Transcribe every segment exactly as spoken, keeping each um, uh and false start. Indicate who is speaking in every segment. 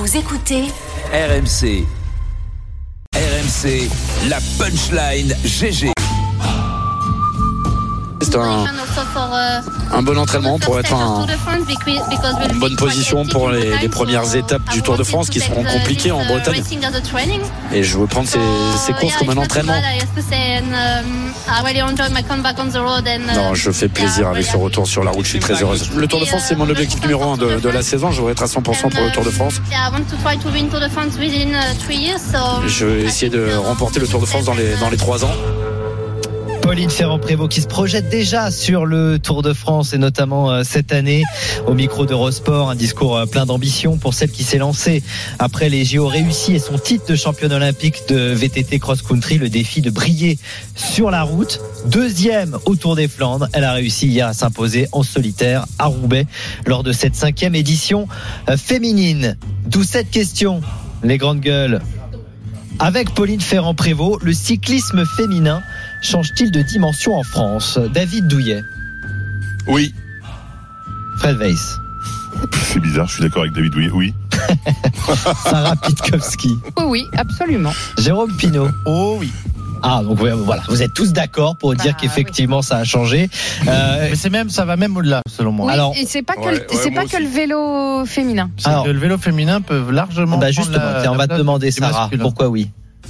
Speaker 1: Vous écoutez
Speaker 2: R M C. R M C, la punchline G G.
Speaker 3: C'est un, un bon entraînement pour être en, en bonne position pour les, les premières étapes du Tour de France qui seront compliquées en Bretagne. Et je veux prendre ces, ces courses comme un entraînement. Non, je fais plaisir avec ce retour sur la route, je suis très heureuse. Le Tour de France, c'est mon objectif numéro un de, de la saison. Je voudrais être à cent pour cent pour le Tour de France. Je vais essayer de remporter le Tour de France dans les, dans les trois ans.
Speaker 4: Pauline Ferrand-Prévot qui se projette déjà sur le Tour de France et notamment euh, cette année au micro d'Eurosport, un discours euh, plein d'ambition pour celle qui s'est lancée après les J O réussis et son titre de championne olympique de V T T cross-country, le défi de briller sur la route. Deuxième au Tour des Flandres, elle a réussi hier à s'imposer en solitaire à Roubaix lors de cette cinquième édition euh, féminine. D'où cette question, les grandes gueules. Avec Pauline Ferrand-Prévot, le cyclisme féminin change-t-il de dimension en France ? David Douillet.
Speaker 5: Oui.
Speaker 4: Fred Weiss.
Speaker 5: C'est bizarre, je suis d'accord avec David Douillet, oui.
Speaker 4: Sarah Pitkowski.
Speaker 6: Oh oui, absolument.
Speaker 4: Jérôme Pinault.
Speaker 7: Oh oui.
Speaker 4: Ah, donc voilà, vous êtes tous d'accord pour dire bah, qu'effectivement oui. ça a changé.
Speaker 7: Euh, Mais c'est même, ça va même au-delà, selon moi.
Speaker 6: Oui,
Speaker 4: alors,
Speaker 6: et c'est pas que,
Speaker 5: ouais,
Speaker 6: le,
Speaker 5: ouais,
Speaker 6: c'est pas que le vélo féminin.
Speaker 7: C'est alors, que le vélo féminin peut largement.
Speaker 4: Bah justement,
Speaker 7: la,
Speaker 4: on va te demander, Sarah, pourquoi oui.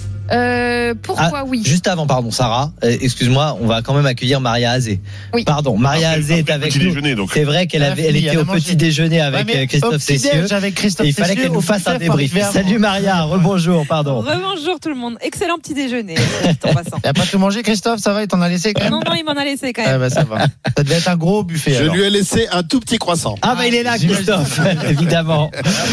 Speaker 6: Euh, pourquoi
Speaker 4: ah,
Speaker 6: oui.
Speaker 4: Juste avant, pardon, Sarah, euh, excuse-moi, on va quand même accueillir Maria Azé.
Speaker 6: Oui.
Speaker 4: Pardon, Maria
Speaker 5: après,
Speaker 4: Azé
Speaker 5: après
Speaker 4: est avec
Speaker 5: nous.
Speaker 4: nous.
Speaker 5: Donc.
Speaker 4: C'est vrai qu'elle avait, elle était au petit déjeuner avec
Speaker 7: ouais,
Speaker 4: Christophe Cessieux.
Speaker 7: Avec Christophe
Speaker 4: et il fallait qu'elle nous fasse un débrief. Salut Maria, rebonjour, pardon.
Speaker 8: Rebonjour tout le monde. Excellent petit déjeuner. En passant.
Speaker 7: Il n'a pas tout mangé, Christophe, ça va, il t'en a laissé quand même.
Speaker 8: Non, non, il m'en a laissé quand même.
Speaker 7: Ah bah ça va. Ça devait être un gros buffet.
Speaker 9: Je
Speaker 7: alors.
Speaker 9: lui ai laissé un tout petit croissant.
Speaker 4: Ah bah il est là, Christophe, évidemment.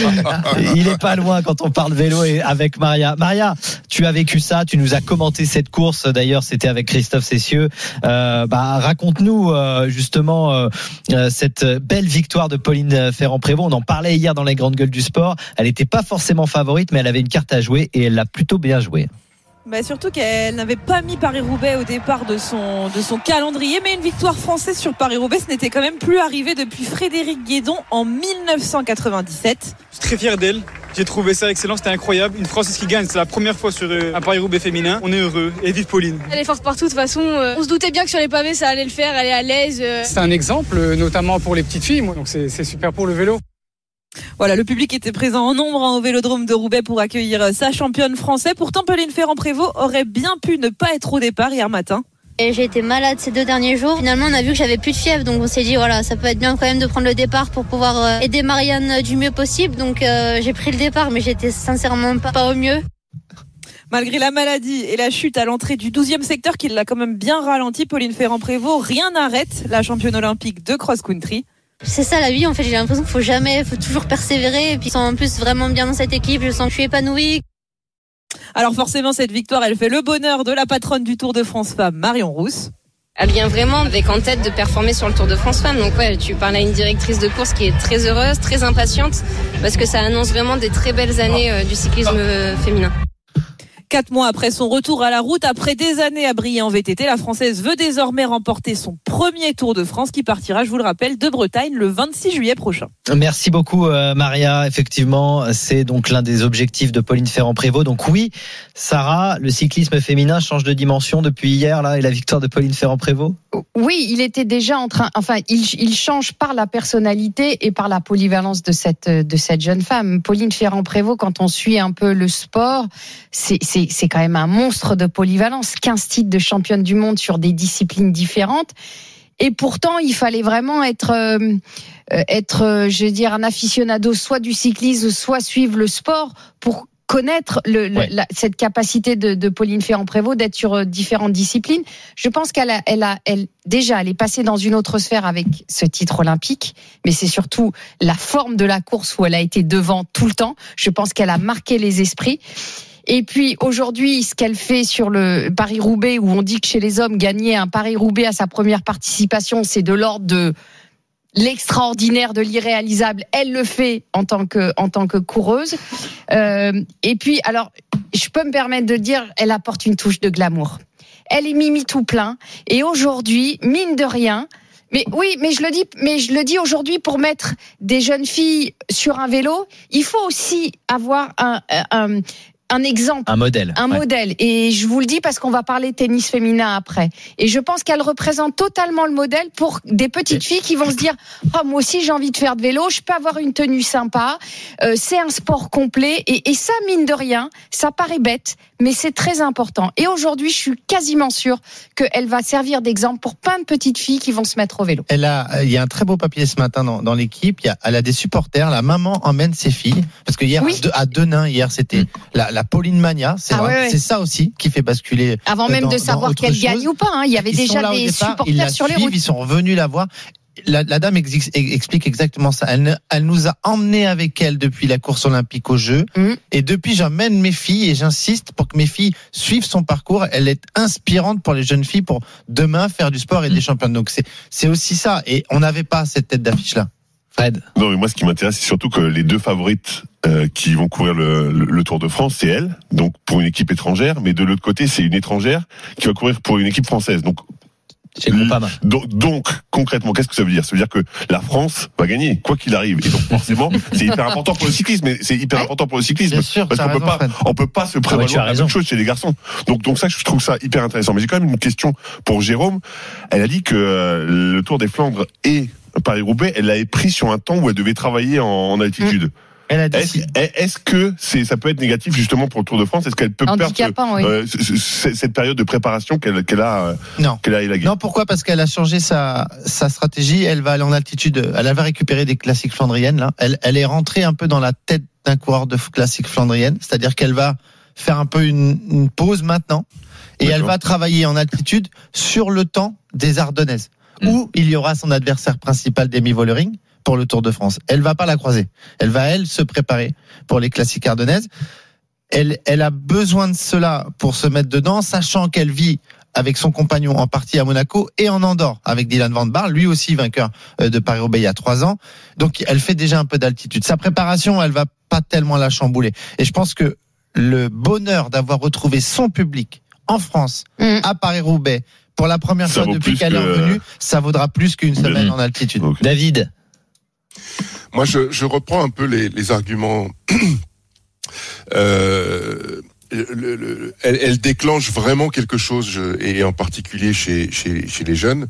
Speaker 4: Il est pas loin quand on parle vélo et avec Maria. Maria, tu as vécu ça, tu nous as commenté cette course. D'ailleurs, c'était avec Christophe Cessieux. Euh, bah, raconte-nous euh, justement euh, cette belle victoire de Pauline Ferrand-Prévot. On en parlait hier dans les grandes gueules du sport. Elle n'était pas forcément favorite, mais elle avait une carte à jouer et elle l'a plutôt bien joué.
Speaker 8: Bah surtout qu'elle n'avait pas mis Paris-Roubaix au départ de son, de son calendrier, mais une victoire française sur Paris-Roubaix, ce n'était quand même plus arrivé depuis Frédéric Guédon en dix-neuf cent quatre-vingt-dix-sept.
Speaker 10: Je suis très fier d'elle. J'ai trouvé ça excellent, c'était incroyable. Une Française qui gagne, c'est la première fois sur un Paris-Roubaix féminin. On est heureux. Et vive Pauline.
Speaker 11: Elle est forte partout, de toute façon. Euh, on se doutait bien que sur les pavés, ça allait le faire. Elle est à l'aise. Euh...
Speaker 10: C'est un exemple, notamment pour les petites filles. Moi. Donc c'est, c'est super pour le vélo.
Speaker 8: Voilà, le public était présent en nombre hein, au Vélodrome de Roubaix pour accueillir sa championne française. Pourtant, Pauline Ferrand-Prévot aurait bien pu ne pas être au départ hier matin.
Speaker 12: Et j'ai été malade ces deux derniers jours. Finalement, on a vu que j'avais plus de fièvre, donc on s'est dit voilà, ça peut être bien quand même de prendre le départ pour pouvoir euh, aider Marianne du mieux possible. Donc euh, j'ai pris le départ, mais j'étais sincèrement pas, pas au mieux.
Speaker 8: Malgré la maladie et la chute à l'entrée du douzième secteur qui l'a quand même bien ralenti, Pauline Ferrand-Prévot, rien n'arrête la championne olympique de cross-country.
Speaker 12: C'est ça la vie en fait, j'ai l'impression qu'il faut jamais, faut toujours persévérer et puis en plus vraiment bien dans cette équipe, je sens que je suis épanouie.
Speaker 8: Alors forcément cette victoire elle fait le bonheur de la patronne du Tour de France Femmes, Marion Rousse.
Speaker 13: Elle vient vraiment avec en tête de performer sur le Tour de France Femmes. Donc ouais, tu parles à une directrice de course qui est très heureuse, très impatiente parce que ça annonce vraiment des très belles années euh, du cyclisme euh, féminin.
Speaker 8: Quatre mois après son retour à la route, après des années à briller en V T T, la Française veut désormais remporter son premier Tour de France qui partira, je vous le rappelle, de Bretagne le vingt-six juillet prochain.
Speaker 4: Merci beaucoup euh, Maria. Effectivement, c'est donc l'un des objectifs de Pauline Ferrand-Prévot. Donc oui, Sarah, le cyclisme féminin change de dimension depuis hier là et la victoire de Pauline Ferrand-Prévot.
Speaker 6: Oui, il était déjà en train. Enfin, il, il change par la personnalité et par la polyvalence de cette de cette jeune femme. Pauline Ferrand-Prévot, quand on suit un peu le sport, c'est c'est c'est quand même un monstre de polyvalence. quinze titres de championne du monde sur des disciplines différentes. Et pourtant, il fallait vraiment être, euh, être, euh, je veux dire, un aficionado soit du cyclisme, soit suivre le sport pour connaître le, le, ouais. la, cette capacité de, de Pauline Ferrand-Prévot d'être sur différentes disciplines. Je pense qu'elle a, elle a, elle, déjà, elle est passée dans une autre sphère avec ce titre olympique, mais c'est surtout la forme de la course où elle a été devant tout le temps. Je pense qu'elle a marqué les esprits. Et puis aujourd'hui, ce qu'elle fait sur le Paris-Roubaix, où on dit que chez les hommes, gagner un Paris-Roubaix à sa première participation, c'est de l'ordre de l'extraordinaire, de l'irréalisable. Elle le fait en tant que en tant que coureuse. Euh, et puis, alors, je peux me permettre de dire, elle apporte une touche de glamour. Elle est Mimi tout plein. Et aujourd'hui, mine de rien, Mais oui, mais je le dis, mais je le dis aujourd'hui, pour mettre des jeunes filles sur un vélo, il faut aussi avoir un, un un exemple,
Speaker 4: un modèle,
Speaker 6: un ouais. modèle. Et je vous le dis parce qu'on va parler tennis féminin après. Et je pense qu'elle représente totalement le modèle pour des petites filles qui vont se dire oh, moi aussi j'ai envie de faire de vélo, je peux avoir une tenue sympa, euh, c'est un sport complet. Et, et ça, mine de rien, ça paraît bête, mais c'est très important. Et aujourd'hui, je suis quasiment sûre qu'elle va servir d'exemple pour plein de petites filles qui vont se mettre au vélo.
Speaker 7: Elle a, il y a un très beau papier ce matin dans, dans l'équipe. Il y a, elle a des supporters. La maman emmène ses filles parce que hier oui. à Denain, hier c'était la, la Pauline Mania. C'est, ah, vrai, ouais, ouais. c'est ça aussi qui fait basculer.
Speaker 6: Avant même dans, de savoir qu'elle chose. gagne ou pas, hein. Il y avait ils déjà des départ, supporters sur les routes.
Speaker 7: Ils sont revenus la voir. La, la dame ex, explique exactement ça. Elle, elle nous a emmenés avec elle depuis la course olympique aux Jeux. Mmh. Et depuis, j'emmène mes filles et j'insiste pour que mes filles suivent son parcours. Elle est inspirante pour les jeunes filles pour demain faire du sport et mmh. des championnes. Donc c'est, c'est aussi ça. Et on n'avait pas cette tête d'affiche-là. Fred.
Speaker 5: Non, mais moi, ce qui m'intéresse, c'est surtout que les deux favorites euh, qui vont courir le, le, le Tour de France, c'est elle, donc pour une équipe étrangère. Mais de l'autre côté, c'est une étrangère qui va courir pour une équipe française. Donc
Speaker 4: C'est pas mal.
Speaker 5: Donc, donc, concrètement, qu'est-ce que ça veut dire? Ça veut dire que la France va gagner, quoi qu'il arrive. Et donc, forcément, c'est hyper important pour le cyclisme. Mais c'est hyper important pour le cyclisme.
Speaker 7: Bien sûr,
Speaker 5: parce qu'on
Speaker 7: raison,
Speaker 5: peut pas,
Speaker 7: Fred.
Speaker 5: on peut pas se prévaloir ah ouais, la même chose chez les garçons. Donc, donc ça, je trouve ça hyper intéressant. Mais j'ai quand même une question pour Jérôme. Elle a dit que euh, le Tour des Flandres et Paris-Roubaix, elle l'avait pris sur un temps où elle devait travailler en, en altitude. Mmh.
Speaker 7: Elle a dit
Speaker 5: est-ce, est-ce que c'est, ça peut être négatif justement pour le Tour de France? Est-ce qu'elle peut perdre
Speaker 6: oui.
Speaker 5: euh, cette période de préparation qu'elle, qu'elle a, euh,
Speaker 7: non.
Speaker 5: qu'elle a élaguée?
Speaker 7: Non, pourquoi? Parce qu'elle a changé sa, sa stratégie. Elle va aller en altitude. Elle va récupérer des classiques flandriennes. Là, elle, elle est rentrée un peu dans la tête d'un coureur de classiques flandriennes. C'est-à-dire qu'elle va faire un peu une, une pause maintenant, et D'accord. elle va travailler en altitude sur le temps des Ardennaises, mmh. où il y aura son adversaire principal, Demi Vollering, pour le Tour de France. Elle va pas la croiser. Elle va, elle, se préparer pour les classiques ardennaises. Elle, elle a besoin de cela pour se mettre dedans, sachant qu'elle vit avec son compagnon en partie à Monaco et en Andorre avec Dylan Van Baarle, lui aussi vainqueur de Paris-Roubaix il y a trois ans. Donc, elle fait déjà un peu d'altitude. Sa préparation, elle va pas tellement la chambouler. Et je pense que le bonheur d'avoir retrouvé son public en France, mmh. à Paris-Roubaix, pour la première ça fois depuis qu'elle que... est revenue, ça vaudra plus qu'une semaine mmh. en altitude.
Speaker 4: Okay. David.
Speaker 1: Moi, je, je reprends un peu les, les arguments. euh, le, le, elle, elle déclenche vraiment quelque chose, je, et en particulier chez, chez, chez les jeunes.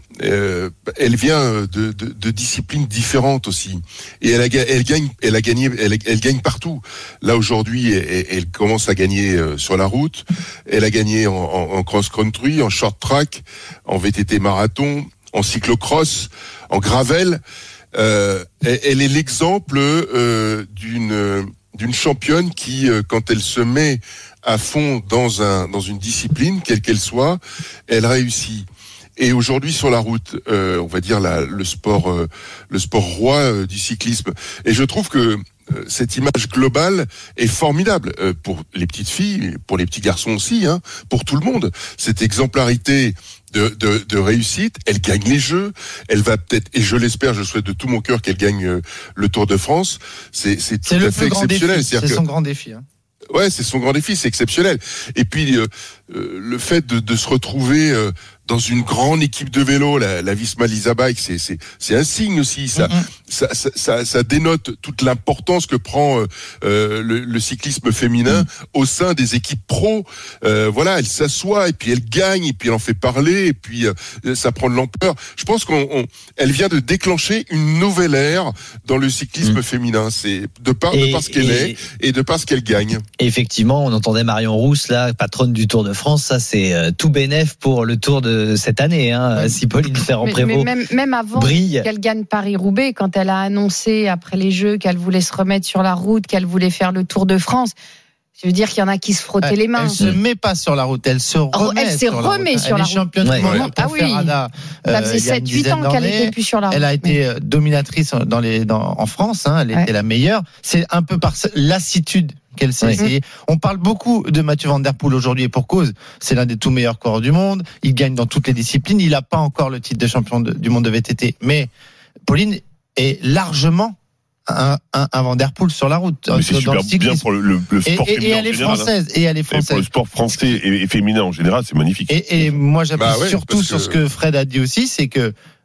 Speaker 1: Euh, elle vient de, de, de disciplines différentes aussi, et elle, a, elle gagne, elle a gagné, elle, elle gagne partout. Là aujourd'hui, elle, elle commence à gagner sur la route. Elle a gagné en, en, en cross-country, en short-track, en V T T marathon, en cyclocross, en gravel. Euh, elle est l'exemple euh, d'une d'une championne qui, euh, quand elle se met à fond dans un dans une discipline, quelle qu'elle soit, elle réussit. Et aujourd'hui sur la route, euh, on va dire la, le sport euh, le sport roi euh, du cyclisme. Et je trouve que euh, cette image globale est formidable euh, pour les petites filles, pour les petits garçons aussi, hein, pour tout le monde. Cette exemplarité de, de, de réussite, elle gagne les Jeux, elle va peut-être, et je l'espère, je souhaite de tout mon cœur qu'elle gagne euh, le Tour de France. C'est, c'est tout
Speaker 7: c'est
Speaker 1: à fait exceptionnel.
Speaker 7: C'est
Speaker 1: que,
Speaker 7: son grand défi. Hein.
Speaker 1: Ouais, c'est son grand défi, c'est exceptionnel. Et puis euh, euh, le fait de, de se retrouver euh, dans une grande équipe de vélo, la, la Visma Lease Bike, c'est c'est c'est un signe aussi. Ça, mm-hmm. ça, ça, ça, ça dénote toute l'importance que prend euh, le, le cyclisme féminin mm. au sein des équipes pro. Euh, voilà, elle s'assoit et puis elle gagne et puis elle en fait parler et puis euh, ça prend de l'ampleur. Je pense qu'on, on, elle vient de déclencher une nouvelle ère dans le cyclisme mm. féminin. C'est de par et, de par ce qu'elle et, est et de par ce qu'elle gagne.
Speaker 4: Effectivement, on entendait Marion Rousse là, patronne du Tour de France. Ça, c'est euh, tout bénef pour le Tour de cette année, hein, si Pauline Ferrand-Prévot
Speaker 6: même, même avant
Speaker 4: brille.
Speaker 6: Qu'elle gagne Paris-Roubaix, quand elle a annoncé après les Jeux qu'elle voulait se remettre sur la route, qu'elle voulait faire le Tour de France, je veux dire qu'il y en a qui se frottaient
Speaker 7: elle,
Speaker 6: les mains.
Speaker 7: Elle se met pas sur la route, elle se remet
Speaker 6: oh, elle s'est
Speaker 7: sur
Speaker 6: remet
Speaker 7: la route.
Speaker 6: Sur
Speaker 7: elle
Speaker 6: la
Speaker 7: est championne
Speaker 6: ouais.
Speaker 7: du monde.
Speaker 6: Ah oui. Ferrada, euh, ça faisait sept huit ans qu'elle était plus sur la route.
Speaker 7: Elle a été oui. dominatrice dans les, dans, en France, hein, elle ouais. était la meilleure. C'est un peu par lassitude qu'elle s'est oui. essayée. On parle beaucoup de Mathieu Van Der Poel aujourd'hui et pour cause. C'est l'un des tout meilleurs coureurs du monde. Il gagne dans toutes les disciplines. Il n'a pas encore le titre de champion de, du monde de V T T. Mais Pauline est largement un, un, un Van Der Poel sur la route.
Speaker 5: Mais c'est super bien pour le, le, le sport
Speaker 7: et,
Speaker 5: féminin
Speaker 7: et elle est française. Et elle est française.
Speaker 5: Et pour le sport français et féminin en général, c'est magnifique.
Speaker 7: Et, et moi, j'appuie
Speaker 1: bah ouais,
Speaker 7: surtout sur
Speaker 1: que...
Speaker 7: ce que Fred a dit aussi, c'est que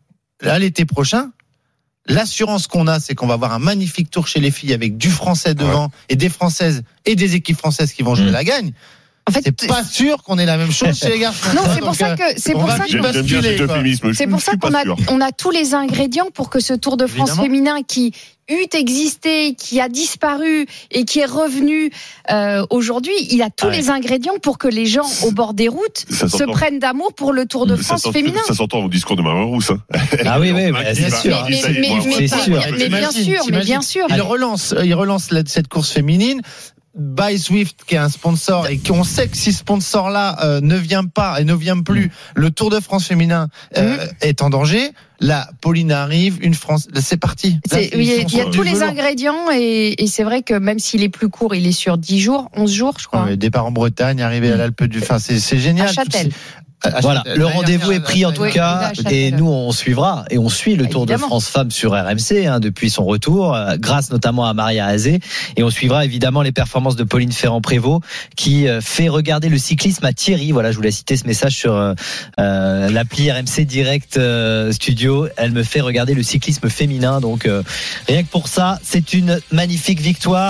Speaker 7: là, l'été prochain, l'assurance qu'on a, c'est qu'on va avoir un magnifique tour chez les filles avec du français devant ouais. et des françaises et des équipes françaises qui vont jouer mmh. la gagne. En fait, c'est pas sûr qu'on ait la même chose chez les garçons.
Speaker 6: Non, c'est pour ça que c'est pour ça que c'est pour ça qu'on a on a tous les ingrédients pour que ce Tour de France Évidemment. féminin qui eût existé, qui a disparu et qui est revenu euh, aujourd'hui, il a tous ah ouais. les ingrédients pour que les gens au bord des routes se prennent d'amour pour le Tour de France
Speaker 5: ça
Speaker 6: féminin.
Speaker 5: Ça s'entend au discours de Marin Rousse. Hein.
Speaker 3: Ah oui, oui, mais c'est sûr.
Speaker 6: Mais, mais, mais, mais, sûr. mais bien sûr, mais bien sûr.
Speaker 7: Il relance, il relance cette course féminine. By Swift qui est un sponsor et qu'on sait que si ce sponsor là euh, ne vient pas et ne vient plus, le Tour de France féminin euh, mmh. est en danger. Là, Pauline arrive, une France, c'est parti. Là,
Speaker 6: c'est, il y a, il y a tous les velours. ingrédients et, et c'est vrai que même s'il est plus court, il est sur dix jours, onze jours, je crois.
Speaker 7: Ouais, départ en Bretagne, arrivé mmh. à l'Alpe du, enfin c'est, c'est génial.
Speaker 6: À Châtel.
Speaker 3: Voilà, le rendez-vous est pris en tout oui, cas et nous on suivra et on suit le Tour évidemment. de France Femmes sur R M C hein, depuis son retour, euh, grâce notamment à Maria Azé, et on suivra évidemment les performances de Pauline Ferrand-Prévot qui euh, fait regarder le cyclisme à Thierry. Voilà, je voulais citer ce message sur euh, euh, l'appli R M C Direct euh, Studio. Elle me fait regarder le cyclisme féminin, donc euh, rien que pour ça, c'est une magnifique victoire.